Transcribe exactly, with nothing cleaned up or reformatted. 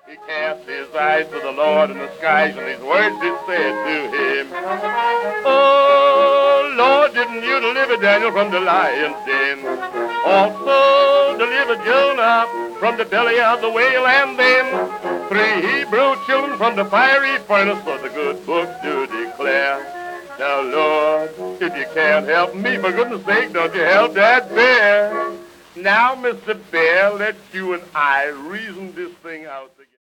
He cast his eyes to the Lord in the skies, and these words it said to him, Oh, Lord, didn't you deliver Daniel from the lion's den? Also deliver Jonah from the belly of the whale, and then three Hebrew children from the fiery furnace, for the good book to declare. Now, Lord, if you can't help me, for goodness sake, don't you help that bear. Now, Mister Bear, let you and I reason this thing out together.